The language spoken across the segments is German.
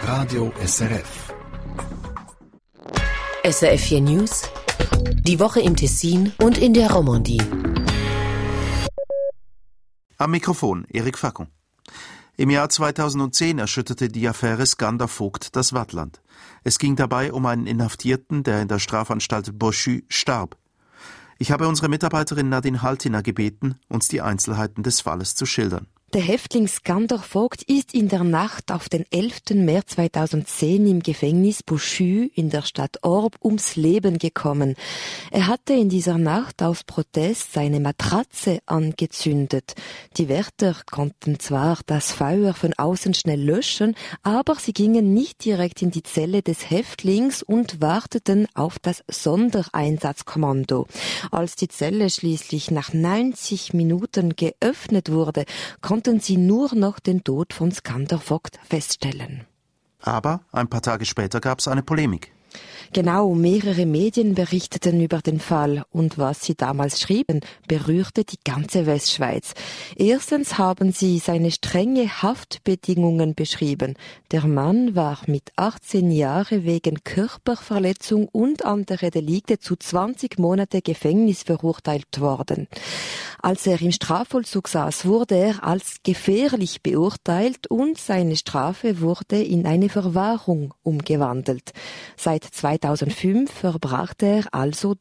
Radio SRF. SRF 4 News, die Woche im Tessin und in der Romandie. Am Mikrofon Erik Facon. Im Jahr 2010 erschütterte die Affäre Skander-Vogt das Waadtland. Es ging dabei um einen Inhaftierten, der in der Strafanstalt Boschü starb. Ich habe unsere Mitarbeiterin Nadine Haltiner gebeten, uns die Einzelheiten des Falles zu schildern. Der Häftling Skander-Vogt ist in der Nacht auf den 11. März 2010 im Gefängnis Boschü in der Stadt Orb ums Leben gekommen. Er hatte in dieser Nacht aus Protest seine Matratze angezündet. Die Wärter konnten zwar das Feuer von außen schnell löschen, aber sie gingen nicht direkt in die Zelle des Häftlings und warteten auf das Sondereinsatzkommando. Als die Zelle schließlich nach 90 Minuten geöffnet wurde, konnten sie nur noch den Tod von Skander-Vogt feststellen. Aber ein paar Tage später gab es eine Polemik. Genau, mehrere Medien berichteten über den Fall und was sie damals schrieben, berührte die ganze Westschweiz. Erstens haben sie seine strenge Haftbedingungen beschrieben. Der Mann war mit 18 Jahren wegen Körperverletzung und andere Delikte zu 20 Monate Gefängnis verurteilt worden. Als er im Strafvollzug saß, wurde er als gefährlich beurteilt und seine Strafe wurde in eine Verwahrung umgewandelt. Seit 2005 verbrachte er also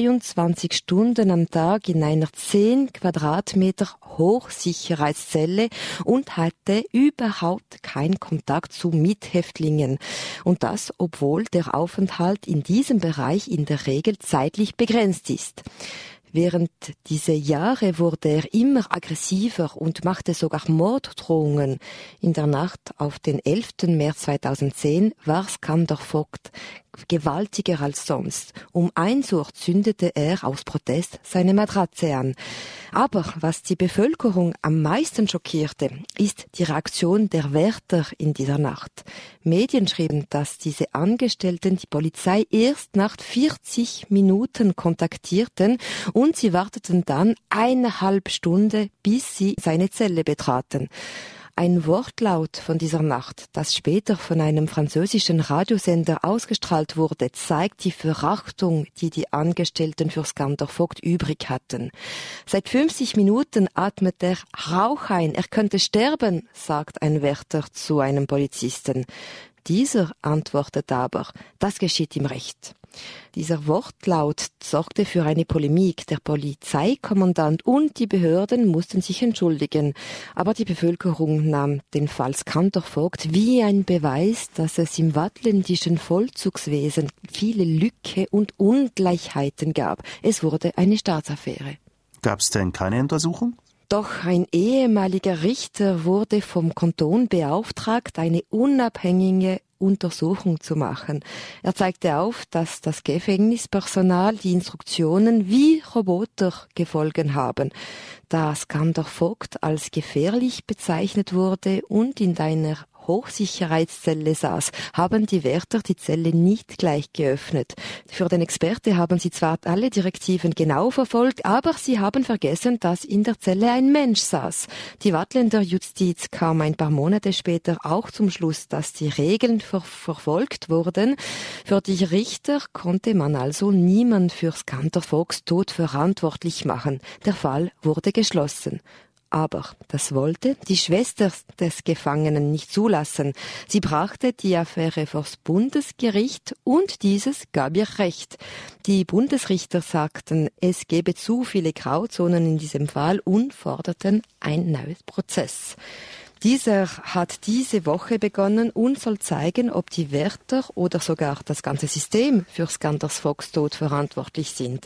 23 Stunden am Tag in einer 10 Quadratmeter Hochsicherheitszelle und hatte überhaupt keinen Kontakt zu Mithäftlingen. Und das, obwohl der Aufenthalt in diesem Bereich in der Regel zeitlich begrenzt ist. Während dieser Jahre wurde er immer aggressiver und machte sogar Morddrohungen. In der Nacht auf den 11. März 2010 war Skander-Vogt gewaltiger als sonst. Um 1 Uhr zündete er aus Protest seine Matratze an. Aber was die Bevölkerung am meisten schockierte, ist die Reaktion der Wärter in dieser Nacht. Medien schrieben, dass diese Angestellten die Polizei erst nach 40 Minuten kontaktierten und sie warteten dann 1,5 Stunden, bis sie seine Zelle betraten. Ein Wortlaut von dieser Nacht, das später von einem französischen Radiosender ausgestrahlt wurde, zeigt die Verachtung, die die Angestellten für Skander-Vogt übrig hatten. Seit 50 Minuten atmet er Rauch ein, er könnte sterben, sagt ein Wärter zu einem Polizisten. Dieser antwortet aber, das geschieht ihm recht. Dieser Wortlaut sorgte für eine Polemik. Der Polizeikommandant und die Behörden mussten sich entschuldigen. Aber die Bevölkerung nahm den Fall Skander-Vogt wie ein Beweis, dass es im waadtländischen Vollzugswesen viele Lücken und Ungleichheiten gab. Es wurde eine Staatsaffäre. Gab es denn keine Untersuchung? Doch ein ehemaliger Richter wurde vom Kanton beauftragt, eine unabhängige Untersuchung zu machen. Er zeigte auf, dass das Gefängnispersonal die Instruktionen wie Roboter gefolgt haben. Da Skander-Vogt als gefährlich bezeichnet wurde und in einer Hochsicherheitszelle saß, haben die Wärter die Zelle nicht gleich geöffnet. Für den Experte haben sie zwar alle Direktiven genau verfolgt, aber sie haben vergessen, dass in der Zelle ein Mensch saß. Die Waadtländer Justiz kam ein paar Monate später auch zum Schluss, dass die Regeln verfolgt wurden. Für die Richter konnte man also niemand für Skander-Vogts Tod verantwortlich machen. Der Fall wurde geschlossen. Aber das wollte die Schwester des Gefangenen nicht zulassen. Sie brachte die Affäre vors Bundesgericht und dieses gab ihr Recht. Die Bundesrichter sagten, es gebe zu viele Grauzonen in diesem Fall und forderten ein neues Prozess. Dieser hat diese Woche begonnen und soll zeigen, ob die Wärter oder sogar das ganze System für Skander-Vogts Tod verantwortlich sind.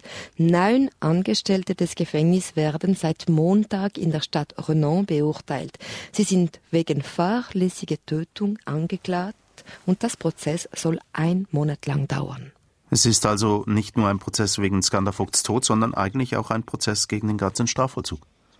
9 Angestellte des Gefängnisses werden seit Montag in der Stadt Renan beurteilt. Sie sind wegen fahrlässiger Tötung angeklagt und das Prozess soll 1 Monat lang dauern. Es ist also nicht nur ein Prozess wegen Skander-Vogts Tod, sondern eigentlich auch ein Prozess gegen den ganzen Strafvollzug.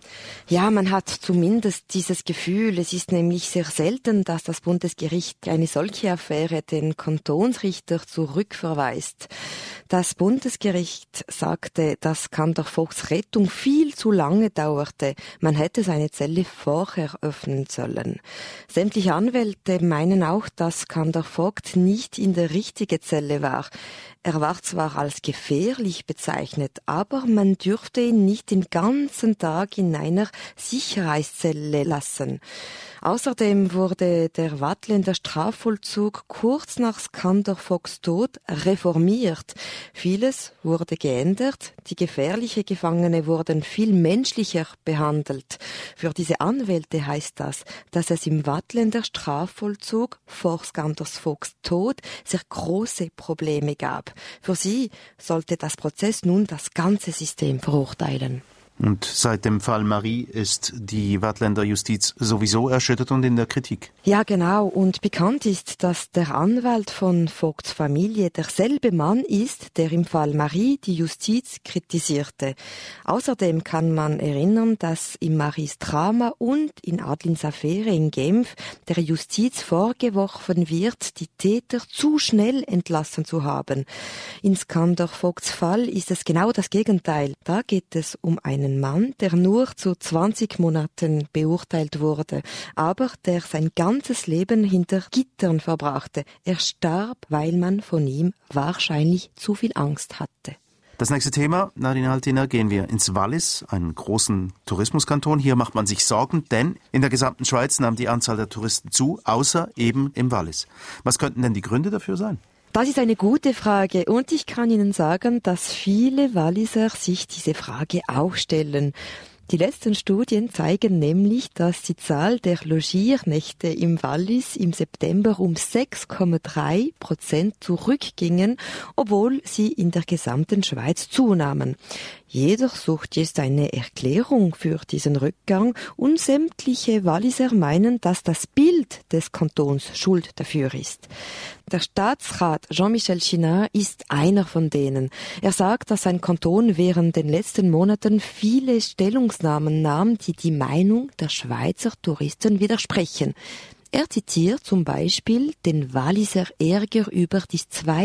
Ja, man hat zumindest dieses Gefühl. Es ist nämlich sehr selten, dass das Bundesgericht eine solche Affäre den Kantonsrichter zurückverweist. Das Bundesgericht sagte, dass Skandar Vogts Rettung viel zu lange dauerte. Man hätte seine Zelle vorher öffnen sollen. Sämtliche Anwälte meinen auch, dass Skandar Vogt nicht in der richtigen Zelle war. Er war zwar als gefährlich bezeichnet, aber man dürfte ihn nicht den ganzen Tag in einer Sicherheitszelle lassen. Außerdem wurde der Waadtländer Strafvollzug kurz nach Skandar Vogts Tod reformiert. Vieles wurde geändert, die gefährlichen Gefangene wurden viel menschlicher behandelt. Für diese Anwälte heißt das, dass es im Waadtländer Strafvollzug vor Skandar Vogts Tod sehr große Probleme gab. Für sie sollte das Prozess nun das ganze System verurteilen. Und seit dem Fall Marie ist die Waadtländer Justiz sowieso erschüttert und in der Kritik. Ja, genau. Und bekannt ist, dass der Anwalt von Vogts Familie derselbe Mann ist, der im Fall Marie die Justiz kritisierte. Außerdem kann man erinnern, dass in Maries Drama und in Adelins Affäre in Genf der Justiz vorgeworfen wird, die Täter zu schnell entlassen zu haben. In Skandar Vogts Fall ist es genau das Gegenteil. Da geht es um einen Mann, der nur zu 20 Monaten beurteilt wurde, aber der sein ganzes Leben hinter Gittern verbrachte. Er starb, weil man von ihm wahrscheinlich zu viel Angst hatte. Das nächste Thema, Nadine Haltiner, gehen wir ins Wallis, einen großen Tourismuskanton. Hier macht man sich Sorgen, denn in der gesamten Schweiz nahm die Anzahl der Touristen zu, außer eben im Wallis. Was könnten denn die Gründe dafür sein? Das ist eine gute Frage und ich kann Ihnen sagen, dass viele Walliser sich diese Frage auch stellen. Die letzten Studien zeigen nämlich, dass die Zahl der Logiernächte im Wallis im September um 6,3% zurückgingen, obwohl sie in der gesamten Schweiz zunahmen. Jeder sucht jetzt eine Erklärung für diesen Rückgang und sämtliche Walliser meinen, dass das Bild des Kantons schuld dafür ist. Der Staatsrat Jean-Michel Chinard ist einer von denen. Er sagt, dass sein Kanton während den letzten Monaten viele Stellungnahmen nahm, die die Meinung der Schweizer Touristen widersprechen. Er zitiert zum Beispiel den Walliser Ärger über die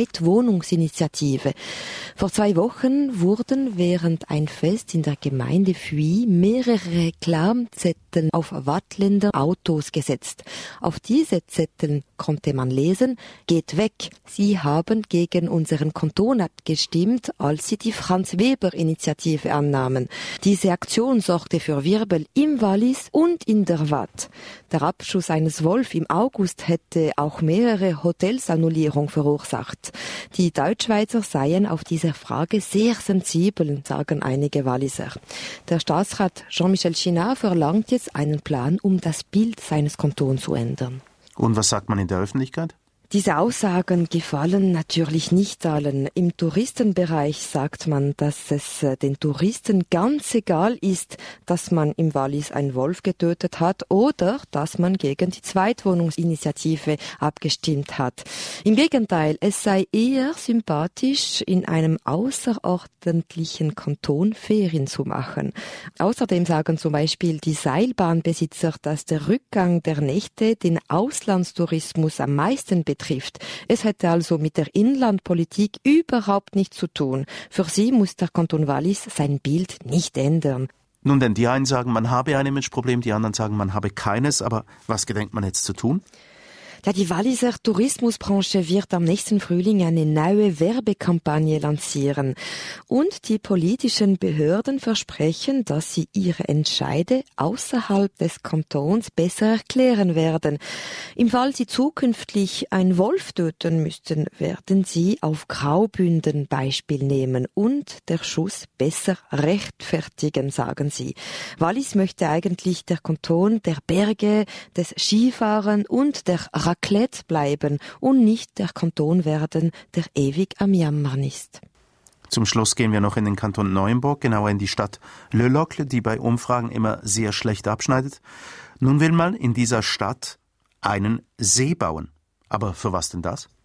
Zweitwohnungsinitiative. Vor 2 Wochen wurden während ein Fest in der Gemeinde Fuy mehrere Reklamzettel auf Waadtländer Autos gesetzt. Auf diese Zettel konnte man lesen: Geht weg, Sie haben gegen unseren Kanton abgestimmt, als Sie die Franz-Weber-Initiative annahmen. Diese Aktion sorgte für Wirbel im Wallis und in der Waadt. Der Abschuss eines Wolf im August hätte auch mehrere Hotelsannullierungen verursacht. Die Deutschschweizer seien auf diese Frage sehr sensibel, sagen einige Walliser. Der Staatsrat Jean-Michel Chinard verlangt jetzt einen Plan, um das Bild seines Kantons zu ändern. Und was sagt man in der Öffentlichkeit? Diese Aussagen gefallen natürlich nicht allen. Im Touristenbereich sagt man, dass es den Touristen ganz egal ist, dass man im Wallis einen Wolf getötet hat oder dass man gegen die Zweitwohnungsinitiative abgestimmt hat. Im Gegenteil, es sei eher sympathisch, in einem außerordentlichen Kanton Ferien zu machen. Außerdem sagen zum Beispiel die Seilbahnbesitzer, dass der Rückgang der Nächte den Auslandstourismus am meisten betrifft. Es hätte also mit der Inlandpolitik überhaupt nichts zu tun. Für sie muss der Kanton Wallis sein Bild nicht ändern. Nun denn, die einen sagen, man habe ein Imageproblem, die anderen sagen, man habe keines. Aber was gedenkt man jetzt zu tun? Ja, die Walliser Tourismusbranche wird am nächsten Frühling eine neue Werbekampagne lancieren. Und die politischen Behörden versprechen, dass sie ihre Entscheide außerhalb des Kantons besser erklären werden. Im Fall sie zukünftig einen Wolf töten müssten, werden sie auf Graubünden Beispiel nehmen und der Schuss besser rechtfertigen, sagen sie. Wallis möchte eigentlich der Kanton der Berge, des Skifahren und der Raclette bleiben und nicht der Kanton werden, der ewig am Jammern ist. Zum Schluss gehen wir noch in den Kanton Neuenburg, genauer in die Stadt Le Locle, die bei Umfragen immer sehr schlecht abschneidet. Nun will man in dieser Stadt einen See bauen. Aber für was denn das?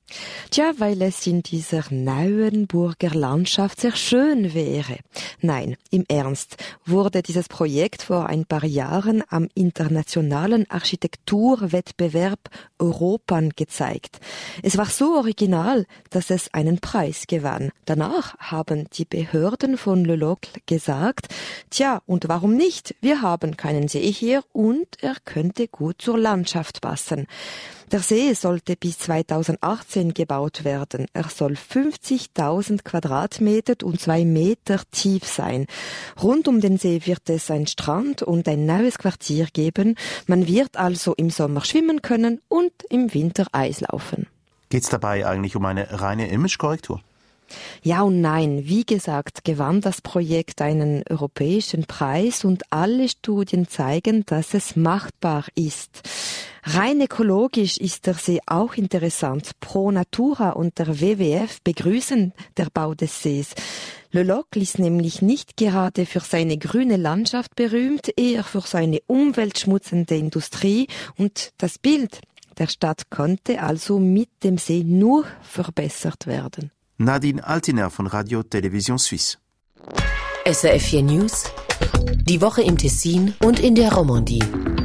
Tja, weil es in dieser Neuenburger Landschaft sehr schön wäre. Nein, im Ernst, wurde dieses Projekt vor ein paar Jahren am internationalen Architekturwettbewerb Europan gezeigt. Es war so original, dass es einen Preis gewann. Danach haben die Behörden von Le Locle gesagt, tja, und warum nicht? Wir haben keinen See hier und er könnte gut zur Landschaft passen. Der See sollte bis 2018 gebaut werden. Er soll 50.000 Quadratmeter und 2 Meter tief sein. Rund um den See wird es einen Strand und ein neues Quartier geben. Man wird also im Sommer schwimmen können und im Winter Eislaufen. Geht's dabei eigentlich um eine reine Imagekorrektur? Ja und nein. Wie gesagt, gewann das Projekt einen europäischen Preis und alle Studien zeigen, dass es machbar ist. Rein ökologisch ist der See auch interessant. Pro Natura und der WWF begrüßen der Bau des Sees. Le Locle ist nämlich nicht gerade für seine grüne Landschaft berühmt, eher für seine umweltschmutzende Industrie und das Bild der Stadt konnte also mit dem See nur verbessert werden. Nadine Altiner von Radio Télévision Suisse. SRF 4 News, die Woche im Tessin und in der Romandie.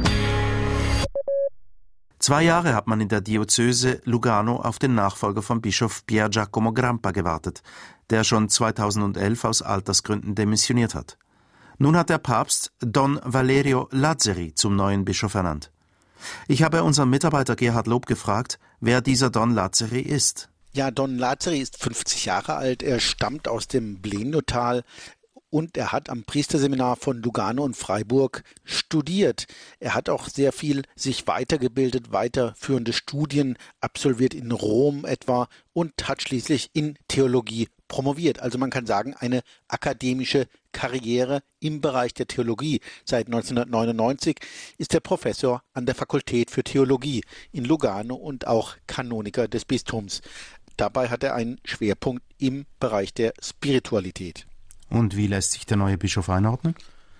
2 Jahre hat man in der Diözese Lugano auf den Nachfolger von Bischof Pier Giacomo Grampa gewartet, der schon 2011 aus Altersgründen demissioniert hat. Nun hat der Papst Don Valerio Lazzeri zum neuen Bischof ernannt. Ich habe unseren Mitarbeiter Gerhard Lob gefragt, wer dieser Don Lazzeri ist. Ja, Don Lazzeri ist 50 Jahre alt, er stammt aus dem Blenotal und er hat am Priesterseminar von Lugano und Freiburg studiert. Er hat auch sehr viel sich weitergebildet, weiterführende Studien absolviert in Rom etwa und hat schließlich in Theologie promoviert. Also man kann sagen, eine akademische Karriere im Bereich der Theologie. Seit 1999 ist er Professor an der Fakultät für Theologie in Lugano und auch Kanoniker des Bistums. Dabei hat er einen Schwerpunkt im Bereich der Spiritualität. Und wie lässt sich der neue Bischof einordnen?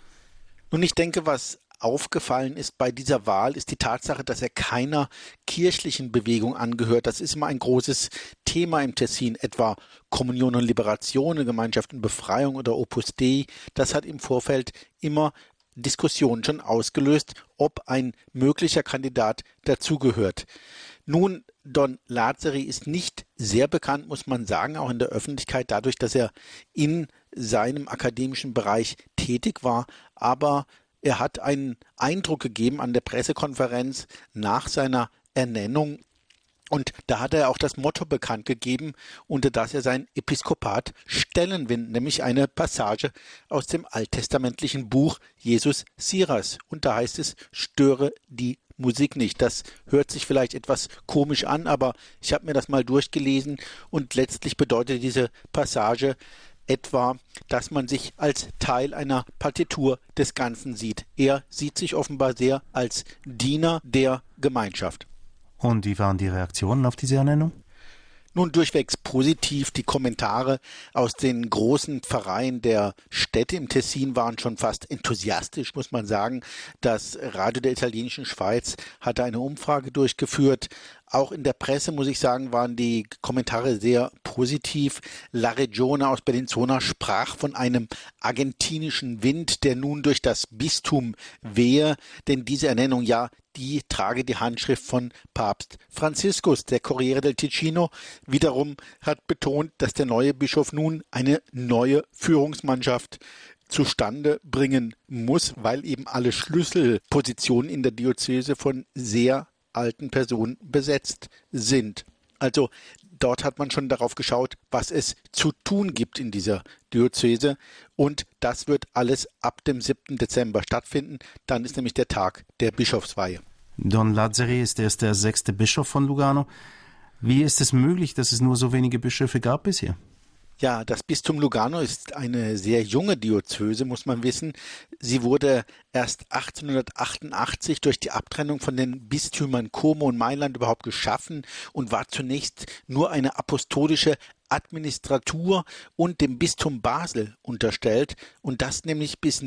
Nun, ich denke, was aufgefallen ist bei dieser Wahl, ist die Tatsache, dass er keiner kirchlichen Bewegung angehört. Das ist immer ein großes Thema im Tessin, etwa Kommunion und Liberation, Gemeinschaft und Befreiung oder Opus Dei. Das hat im Vorfeld immer Diskussionen schon ausgelöst, ob ein möglicher Kandidat dazugehört. Nun, Don Lazzeri ist nicht sehr bekannt, muss man sagen, auch in der Öffentlichkeit, dadurch, dass er in seinem akademischen Bereich tätig war, aber er hat einen Eindruck gegeben an der Pressekonferenz nach seiner Ernennung und da hat er auch das Motto bekannt gegeben, unter das er sein Episkopat stellen will, nämlich eine Passage aus dem alttestamentlichen Buch Jesus Siras und da heißt es, störe die Musik nicht. Das hört sich vielleicht etwas komisch an, aber ich habe mir das mal durchgelesen und letztlich bedeutet diese Passage etwa, dass man sich als Teil einer Partitur des Ganzen sieht. Er sieht sich offenbar sehr als Diener der Gemeinschaft. Und wie waren die Reaktionen auf diese Ernennung? Nun durchwegs positiv. Die Kommentare aus den großen Pfarreien der Städte im Tessin waren schon fast enthusiastisch, muss man sagen. Das Radio der italienischen Schweiz hatte eine Umfrage durchgeführt. Auch in der Presse, muss ich sagen, waren die Kommentare sehr positiv. La Regione aus Bellinzona sprach von einem argentinischen Wind, der nun durch das Bistum wehe, denn diese Ernennung, ja, die trage die Handschrift von Papst Franziskus. Der Corriere del Ticino wiederum hat betont, dass der neue Bischof nun eine neue Führungsmannschaft zustande bringen muss, weil eben alle Schlüsselpositionen in der Diözese von sehr alten Personen besetzt sind. Also dort hat man schon darauf geschaut, was es zu tun gibt in dieser Diözese und das wird alles ab dem 7. Dezember stattfinden. Dann ist nämlich der Tag der Bischofsweihe. Don Lazzeri ist erst der 6. Bischof von Lugano. Wie ist es möglich, dass es nur so wenige Bischöfe gab bisher? Ja, das Bistum Lugano ist eine sehr junge Diözese, muss man wissen. Sie wurde erst 1888 durch die Abtrennung von den Bistümern Como und Mailand überhaupt geschaffen und war zunächst nur eine apostolische Administratur und dem Bistum Basel unterstellt und das nämlich bis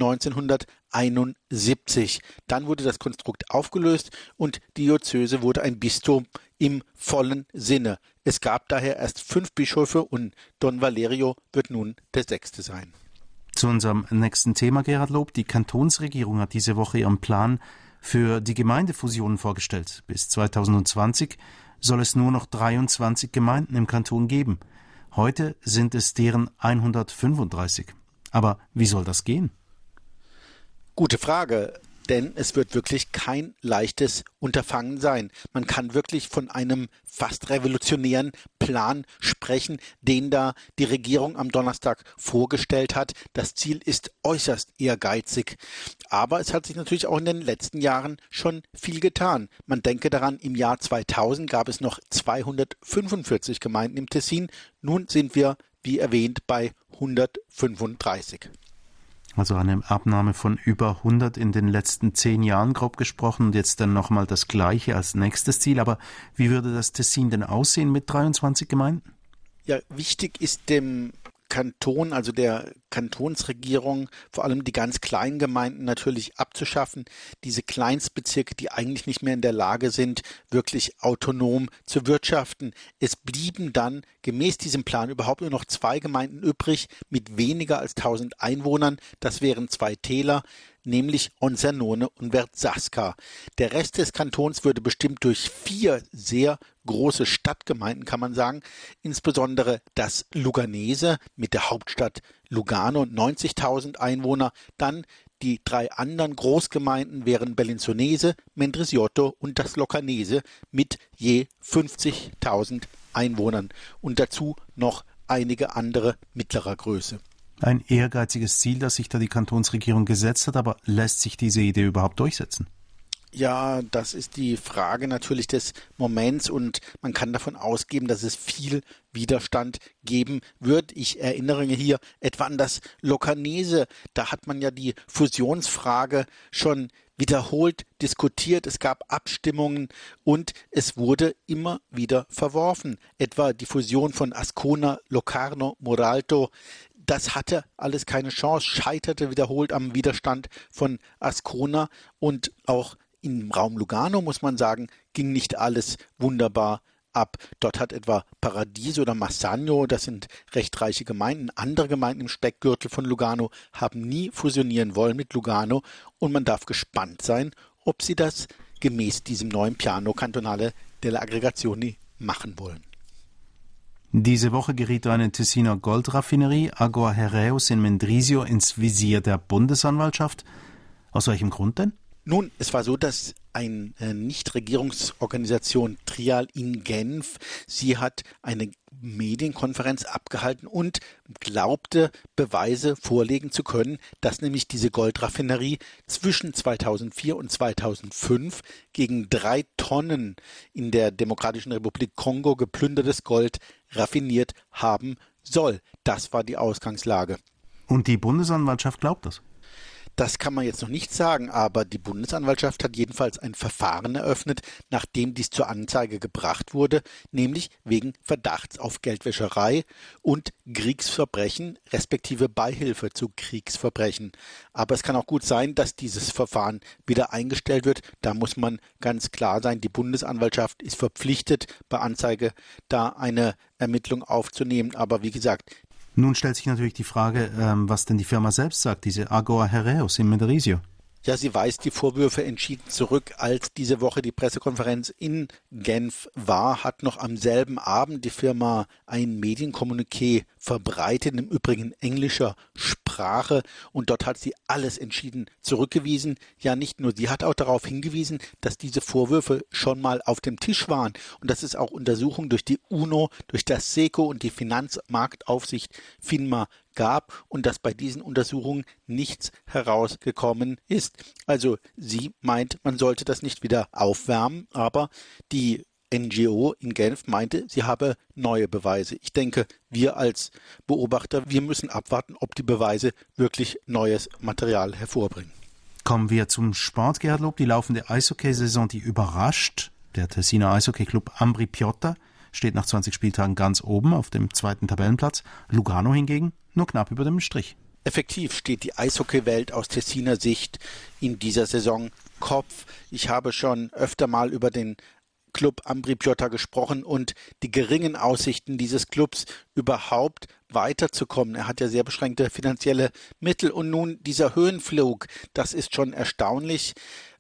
1971. Dann wurde das Konstrukt aufgelöst und die Diözese wurde ein Bistum im vollen Sinne. Es gab daher erst 5 Bischöfe und Don Valerio wird nun der 6. sein. Zu unserem nächsten Thema, Gerhard Lob. Die Kantonsregierung hat diese Woche ihren Plan für die Gemeindefusionen vorgestellt. Bis 2020 soll es nur noch 23 Gemeinden im Kanton geben. Heute sind es deren 135. Aber wie soll das gehen? Gute Frage, denn es wird wirklich kein leichtes Unterfangen sein. Man kann wirklich von einem fast revolutionären Plan sprechen, den da die Regierung am Donnerstag vorgestellt hat. Das Ziel ist äußerst ehrgeizig. Aber es hat sich natürlich auch in den letzten Jahren schon viel getan. Man denke daran, im Jahr 2000 gab es noch 245 Gemeinden im Tessin. Nun sind wir, wie erwähnt, bei 135. Also eine Abnahme von über 100 in den letzten 10 Jahren, grob gesprochen, und jetzt dann nochmal das Gleiche als nächstes Ziel. Aber wie würde das Tessin denn aussehen mit 23 Gemeinden? Ja, wichtig ist dem Kanton, also der Kantonsregierung, vor allem die ganz kleinen Gemeinden natürlich abzuschaffen, diese Kleinstbezirke, die eigentlich nicht mehr in der Lage sind, wirklich autonom zu wirtschaften. Es blieben dann gemäß diesem Plan überhaupt nur noch 2 Gemeinden übrig mit weniger als 1000 Einwohnern. Das wären 2 Täler, nämlich Onsernone und Verzaska. Der Rest des Kantons würde bestimmt durch 4 sehr große Stadtgemeinden, kann man sagen, insbesondere das Luganese mit der Hauptstadt Lugano, 90.000 Einwohner, dann die 3 anderen Großgemeinden wären Bellinzonese, Mendrisiotto und das Locanese mit je 50.000 Einwohnern und dazu noch einige andere mittlerer Größe. Ein ehrgeiziges Ziel, das sich da die Kantonsregierung gesetzt hat, aber lässt sich diese Idee überhaupt durchsetzen? Ja, das ist die Frage natürlich des Moments und man kann davon ausgehen, dass es viel Widerstand geben wird. Ich erinnere hier etwa an das Locanese. Da hat man ja die Fusionsfrage schon wiederholt diskutiert. Es gab Abstimmungen und es wurde immer wieder verworfen. Etwa die Fusion von Ascona, Locarno, Moralto. Das hatte alles keine Chance, scheiterte wiederholt am Widerstand von Ascona und auch im Raum Lugano, muss man sagen, ging nicht alles wunderbar ab. Dort hat etwa Paradiso oder Massagno, das sind recht reiche Gemeinden, andere Gemeinden im Speckgürtel von Lugano haben nie fusionieren wollen mit Lugano und man darf gespannt sein, ob sie das gemäß diesem neuen Piano Cantonale delle Aggregazioni machen wollen. Diese Woche geriet eine Tessiner Goldraffinerie, Agua Heraeus in Mendrisio, ins Visier der Bundesanwaltschaft. Aus welchem Grund denn? Nun, es war so, dass eine Nichtregierungsorganisation Trial in Genf, sie hat eine Medienkonferenz abgehalten und glaubte, Beweise vorlegen zu können, dass nämlich diese Goldraffinerie zwischen 2004 und 2005 gegen 3 Tonnen in der Demokratischen Republik Kongo geplündertes Gold raffiniert haben soll. Das war die Ausgangslage. Und die Bundesanwaltschaft glaubt das? Das kann man jetzt noch nicht sagen, aber die Bundesanwaltschaft hat jedenfalls ein Verfahren eröffnet, nachdem dies zur Anzeige gebracht wurde, nämlich wegen Verdachts auf Geldwäscherei und Kriegsverbrechen, respektive Beihilfe zu Kriegsverbrechen. Aber es kann auch gut sein, dass dieses Verfahren wieder eingestellt wird. Da muss man ganz klar sein, die Bundesanwaltschaft ist verpflichtet, bei Anzeige da eine Ermittlung aufzunehmen. Aber wie gesagt, nun stellt sich natürlich die Frage, was denn die Firma selbst sagt, diese Agua Heraeus in Mendrisio. Ja, sie weist die Vorwürfe entschieden zurück. Als diese Woche die Pressekonferenz in Genf war, hat noch am selben Abend die Firma ein Medienkommuniqué verbreitet, im Übrigen englischer Sprache. Und dort hat sie alles entschieden zurückgewiesen. Ja, nicht nur sie hat auch darauf hingewiesen, dass diese Vorwürfe schon mal auf dem Tisch waren und dass es auch Untersuchungen durch die UNO, durch das SECO und die Finanzmarktaufsicht FINMA gab und dass bei diesen Untersuchungen nichts herausgekommen ist. Also sie meint, man sollte das nicht wieder aufwärmen, aber die NGO in Genf meinte, sie habe neue Beweise. Ich denke, wir als Beobachter, wir müssen abwarten, ob die Beweise wirklich neues Material hervorbringen. Kommen wir zum Sport, Gerhard Lob. Die laufende Eishockeysaison, die überrascht. Der Tessiner Eishockeyclub Ambri Piotta steht nach 20 Spieltagen ganz oben auf dem 2. Tabellenplatz. Lugano hingegen nur knapp über dem Strich. Effektiv steht die Eishockeywelt aus Tessiner Sicht in dieser Saison Kopf. Ich habe schon öfter mal über den Club Ambri Piotta gesprochen und die geringen Aussichten dieses Clubs überhaupt weiterzukommen. Er hat ja sehr beschränkte finanzielle Mittel und nun dieser Höhenflug, das ist schon erstaunlich.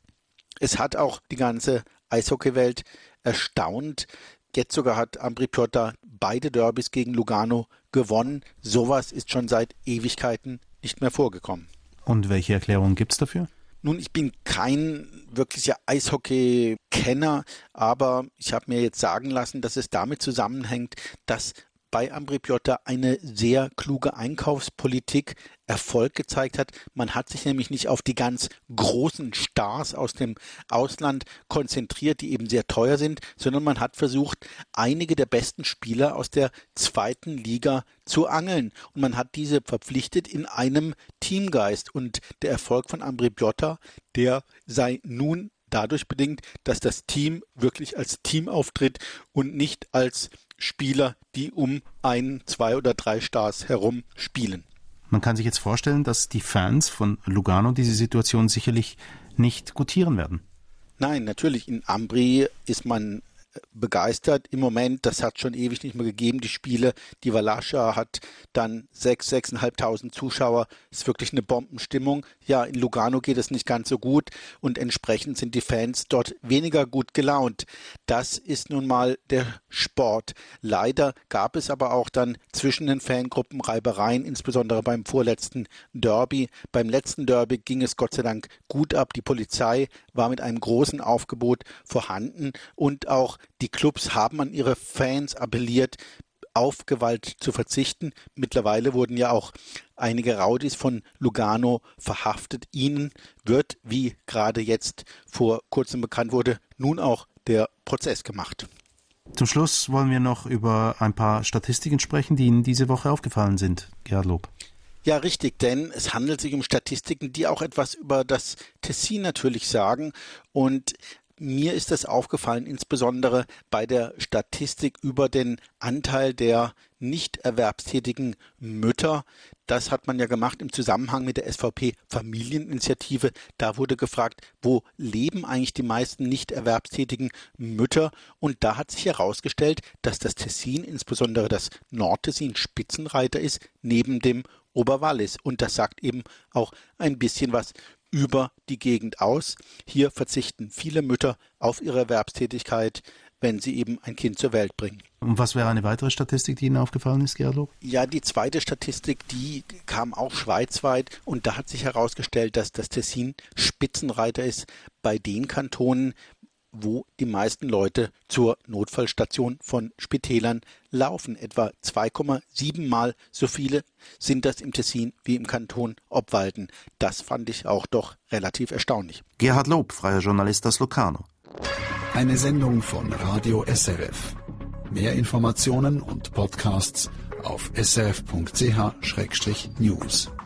Es hat auch die ganze Eishockeywelt erstaunt. Jetzt sogar hat Ambri Piotta beide Derbys gegen Lugano gewonnen. Sowas ist schon seit Ewigkeiten nicht mehr vorgekommen. Und welche Erklärungen gibt es dafür? Nun, ich bin kein wirklicher Eishockey-Kenner, aber ich habe mir jetzt sagen lassen, dass es damit zusammenhängt, dass bei Ambri Piotta eine sehr kluge Einkaufspolitik Erfolg gezeigt hat. Man hat sich nämlich nicht auf die ganz großen Stars aus dem Ausland konzentriert, die eben sehr teuer sind, sondern man hat versucht, einige der besten Spieler aus der zweiten Liga zu angeln. Und man hat diese verpflichtet in einem Teamgeist. Und der Erfolg von Ambri Piotta, der sei nun dadurch bedingt, dass das Team wirklich als Team auftritt und nicht als Spieler, die um 1, 2 oder 3 Stars herum spielen. Man kann sich jetzt vorstellen, dass die Fans von Lugano diese Situation sicherlich nicht gutieren werden. Nein, natürlich. In Ambri ist man begeistert im Moment. Das hat schon ewig nicht mehr gegeben, die Spiele. Die Valascha hat dann 6.500 Zuschauer. Ist wirklich eine Bombenstimmung. Ja, in Lugano geht es nicht ganz so gut und entsprechend sind die Fans dort weniger gut gelaunt. Das ist nun mal der Sport. Leider gab es aber auch dann zwischen den Fangruppen Reibereien, insbesondere beim vorletzten Derby. Beim letzten Derby ging es Gott sei Dank gut ab. Die Polizei war mit einem großen Aufgebot vorhanden und auch die Clubs haben an ihre Fans appelliert, auf Gewalt zu verzichten. Mittlerweile wurden ja auch einige Rowdies von Lugano verhaftet. Ihnen wird, wie gerade jetzt vor kurzem bekannt wurde, nun auch der Prozess gemacht. Zum Schluss wollen wir noch über ein paar Statistiken sprechen, die Ihnen diese Woche aufgefallen sind, Gerhard Lob. Ja, richtig, denn es handelt sich um Statistiken, die auch etwas über das Tessin natürlich sagen und mir ist das aufgefallen, insbesondere bei der Statistik über den Anteil der nicht erwerbstätigen Mütter. Das hat man ja gemacht im Zusammenhang mit der SVP-Familieninitiative. Da wurde gefragt, wo leben eigentlich die meisten nicht erwerbstätigen Mütter? Und da hat sich herausgestellt, dass das Tessin, insbesondere das Nordtessin, Spitzenreiter ist, neben dem Oberwallis. Und das sagt eben auch ein bisschen was über die Gegend aus. Hier verzichten viele Mütter auf ihre Erwerbstätigkeit, wenn sie eben ein Kind zur Welt bringen. Und was wäre eine weitere Statistik, die Ihnen aufgefallen ist, Gerhard Lob? Ja, die zweite Statistik, die kam auch schweizweit und da hat sich herausgestellt, dass das Tessin Spitzenreiter ist bei den Kantonen, wo die meisten Leute zur Notfallstation von Spitälern laufen. Etwa 2,7 Mal so viele sind das im Tessin wie im Kanton Obwalden. Das fand ich auch doch relativ erstaunlich. Gerhard Lob, freier Journalist aus Locarno. Eine Sendung von Radio SRF. Mehr Informationen und Podcasts auf srf.ch/news.